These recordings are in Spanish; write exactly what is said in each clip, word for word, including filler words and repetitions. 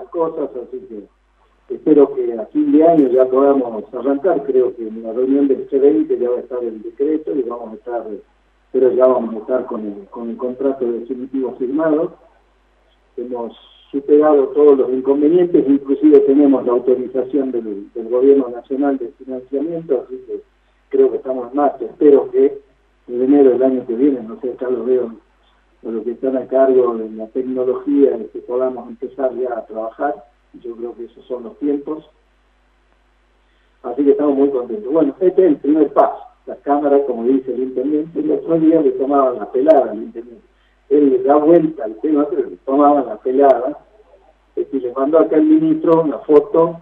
cosas, así que espero que a fin de año ya podamos arrancar. Creo que en la reunión del G veinte ya va a estar el decreto y vamos a estar, pero ya vamos a estar con el, con el contrato definitivo firmado. Hemos superado todos los inconvenientes, inclusive tenemos la autorización del, del Gobierno Nacional de financiamiento, así que creo que estamos más. Espero que en enero del año que viene, no sé, acá lo veo, a los que están a cargo de la tecnología, que podamos empezar ya a trabajar. Yo creo que esos son los tiempos. Así que estamos muy contentos. Bueno, este es el primer paso. Las cámaras, como dice el intendente, el otro día le tomaban la pelada al intendente. Él le da vuelta al tema, pero le tomaban la pelada. Este, le mandó acá al ministro una foto.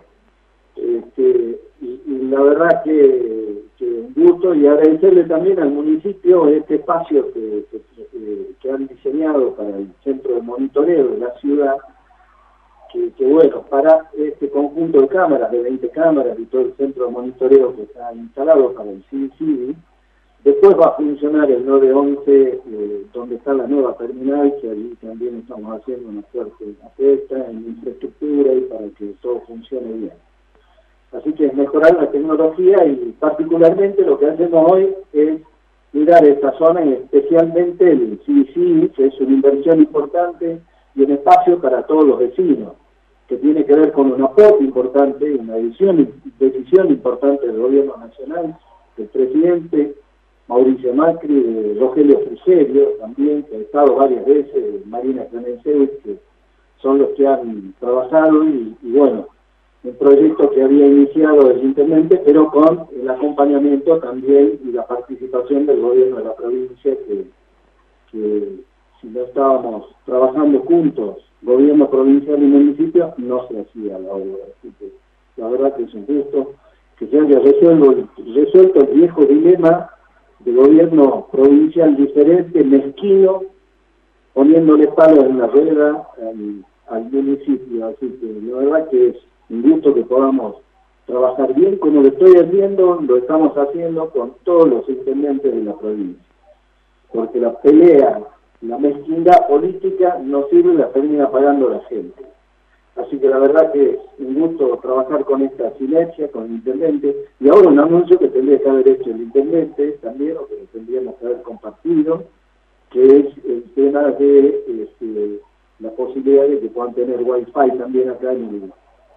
Este, y, y la verdad que, que un gusto, y agradecerle también al municipio este espacio que, que, que, que han diseñado para el centro de monitoreo de la ciudad, que, que bueno, para este conjunto de cámaras, de veinte cámaras y todo el centro de monitoreo que está instalado para el C I C I D I, después va a funcionar el nueve once, eh, donde está la nueva terminal, que allí también estamos haciendo una fuerte apuesta en infraestructura y para que todo funcione bien. Así que es mejorar la tecnología y particularmente lo que hacemos hoy es cuidar esta zona y especialmente el C I C I D I, que es una inversión importante y un espacio para todos los vecinos, que tiene que ver con un aporte importante, una decisión, decisión importante del Gobierno Nacional, del presidente Mauricio Macri, de Rogelio Frigerio también, que ha estado varias veces, Marina Clemencevich, que son los que han trabajado y, y bueno, un proyecto que había iniciado el intendente, pero con el acompañamiento también y la participación del gobierno de la provincia, que, que si no estábamos trabajando juntos, gobierno provincial y municipio, no se hacía la obra. Así que la verdad que es un gusto que se haya resuelto, resuelto el viejo dilema de gobierno provincial diferente, mezquino, poniéndole palos en la rueda al, al municipio. Así que la verdad que es un gusto que podamos trabajar bien, como lo estoy haciendo, lo estamos haciendo con todos los intendentes de la provincia. Porque la pelea, la mezquindad política no sirve, la termina pagando la gente. Así que la verdad que es un gusto trabajar con esta sinergia, con el intendente. Y ahora un anuncio que tendría que haber hecho el intendente también, o que tendríamos que haber compartido, que es el tema de este, la posibilidad de que puedan tener wifi también acá en el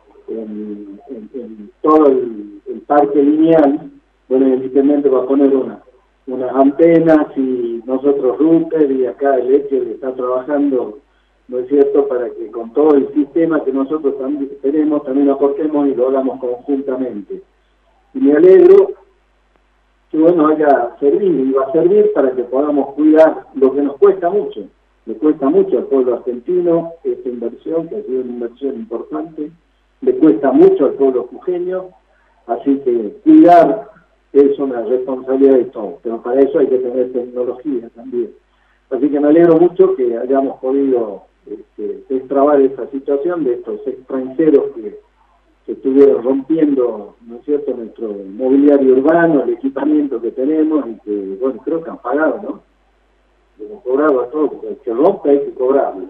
En, en, en todo el, el parque lineal. Bueno, el intendente va a poner una, unas antenas y nosotros Rupert y acá el Eche le está trabajando, ¿no es cierto?, para que con todo el sistema que nosotros también tenemos, también aportemos y lo hagamos conjuntamente. Y me alegro que, bueno, haya servido y va a servir para que podamos cuidar lo que nos cuesta mucho. Le cuesta mucho al pueblo argentino esta inversión, que ha sido una inversión importante. Le cuesta mucho al pueblo jujeño, así que cuidar es una responsabilidad de todos, pero para eso hay que tener tecnología también. Así que me alegro mucho que hayamos podido este, destrabar esta situación de estos extranjeros que, que estuvieron rompiendo, ¿no es cierto?, nuestro mobiliario urbano, el equipamiento que tenemos, y que, bueno, creo que han pagado, ¿no? Hemos cobrado a todos, porque el que rompe hay que cobrarlo.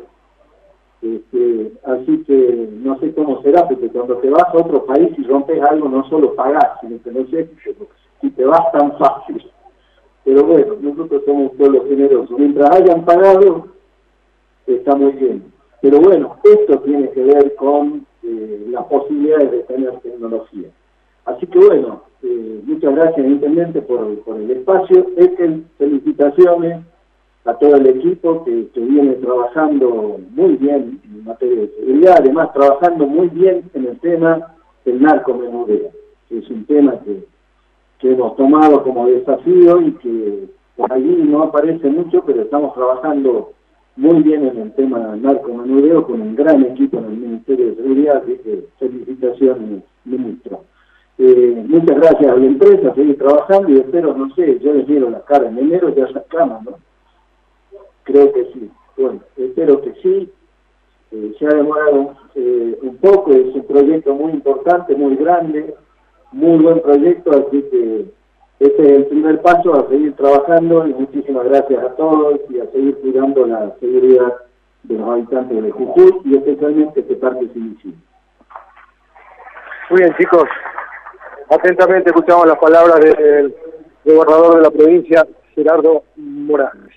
Este, así que no sé cómo será, porque cuando te vas a otro país y rompes algo no solo pagás, sino que no sé si te vas tan fácil. Pero bueno, nosotros somos un pueblo generoso. Mientras hayan pagado, está muy bien. Pero bueno, esto tiene que ver con eh, las posibilidades de tener tecnología. Así que bueno, eh, muchas gracias, intendente, por, por el espacio. Este, felicitaciones a todo el equipo que, que viene trabajando muy bien en materia de seguridad, además trabajando muy bien en el tema del narcomenudeo, que es un tema que, que hemos tomado como desafío y que por allí no aparece mucho, pero estamos trabajando muy bien en el tema del narcomenudeo con un gran equipo en el Ministerio de Seguridad, así que felicitaciones, ministro. Eh, muchas gracias a la empresa, seguir trabajando y espero, no sé, yo les miro la cara, en enero ya sacamos, ¿no? Creo que sí. Bueno, espero que sí. Eh, se ha demorado eh, un poco, es un proyecto muy importante, muy grande, muy buen proyecto, así que este es el primer paso a seguir trabajando y muchísimas gracias a todos y a seguir cuidando la seguridad de los habitantes de Jujuy y especialmente este parque civil. Muy bien, chicos, atentamente escuchamos las palabras del gobernador de la provincia, Gerardo Morales.